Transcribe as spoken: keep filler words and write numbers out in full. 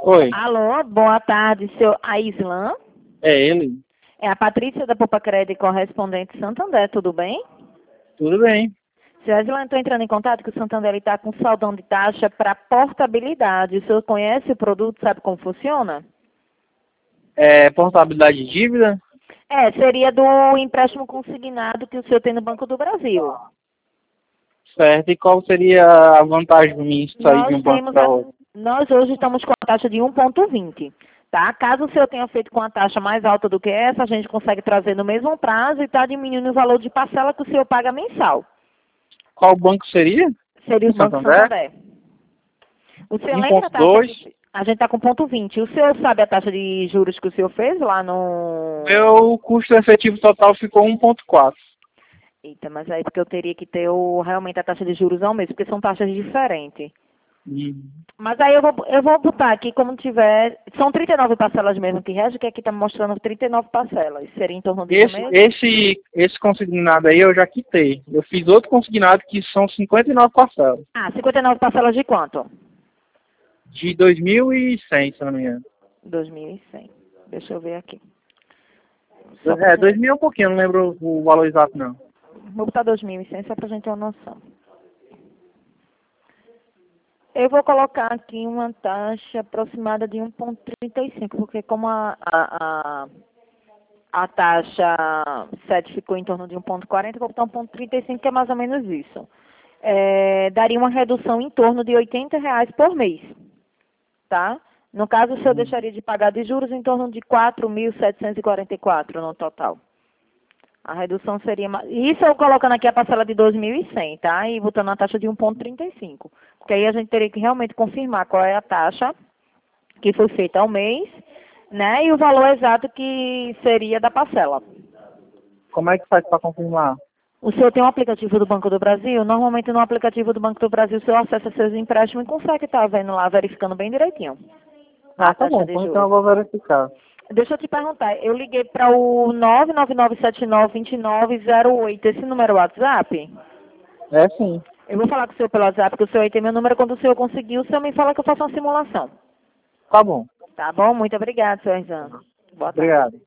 Oi, Alô, boa tarde, seu Aislan. é ele. É a Patrícia da Poupa Crédito, correspondente Santander, tudo bem? Tudo bem. Seu Aislan, estou entrando em contato que o Santander está com saldão de taxa para portabilidade. O senhor conhece o produto, sabe como funciona? É portabilidade de dívida? É, seria do empréstimo consignado que o senhor tem no Banco do Brasil. Certo. E qual seria a vantagem de mim sair de Nós um banco temos para a, outro? nós hoje estamos com a taxa de um ponto vinte, tá? Caso o senhor tenha feito com a taxa mais alta do que essa, a gente consegue trazer no mesmo prazo e está diminuindo o valor de parcela que o senhor paga mensal. Qual banco seria? Seria o Banco Santander? Santander. O senhor lembra a taxa um ponto dois. que a gente está com ponto vinte? O senhor sabe a taxa de juros que o senhor fez lá no... Meu custo efetivo total ficou um ponto quatro. Eita, mas aí porque eu teria que ter o, realmente a taxa de juros ao mesmo, porque são taxas diferentes. Hum. Mas aí eu vou, eu vou botar aqui como tiver... São trinta e nove parcelas mesmo que rege, que aqui está mostrando trinta e nove parcelas. Seria em torno disso Esse, mesmo? esse, esse consignado aí eu já quitei. Eu fiz outro consignado que são cinquenta e nove parcelas. Ah, cinquenta e nove parcelas de quanto? De dois mil e cem, se não me engano. dois mil e cem. Deixa eu ver aqui. Só pra É, gente... dois mil é um pouquinho, não lembro o valor exato não. Vou botar dois mil e cem só pra gente ter uma noção. Eu vou colocar aqui uma taxa aproximada de um ponto trinta e cinco, porque como a, a, a, a taxa sete ficou em torno de um ponto quarenta, eu vou botar um ponto trinta e cinco, que é mais ou menos isso. É, daria uma redução em torno de oitenta reais por mês, tá? No caso, o senhor deixaria de pagar de juros em torno de quatro mil setecentos e quarenta e quatro no total. A redução seria... ma- Isso eu colocando aqui a parcela de dois mil e cem, tá? E botando a taxa de um ponto trinta e cinco. Porque aí a gente teria que realmente confirmar qual é a taxa que foi feita ao mês, né? E o valor exato que seria da parcela. Como é que faz para confirmar? O senhor tem um aplicativo do Banco do Brasil? Normalmente no aplicativo do Banco do Brasil o senhor acessa seus empréstimos e consegue estar vendo lá, verificando bem direitinho Ah, a tá taxa bom, de então eu juros. vou verificar. Deixa eu te perguntar, eu liguei para o nove nove nove sete nove dois nove zero oito, esse número é o WhatsApp? É sim. Eu vou falar com o senhor pelo WhatsApp, porque o senhor aí tem meu número. Quando o senhor conseguir, o senhor me fala que eu faço uma simulação. Tá bom. Tá bom? Muito obrigada, senhor Erzan. Boa tarde. Obrigado.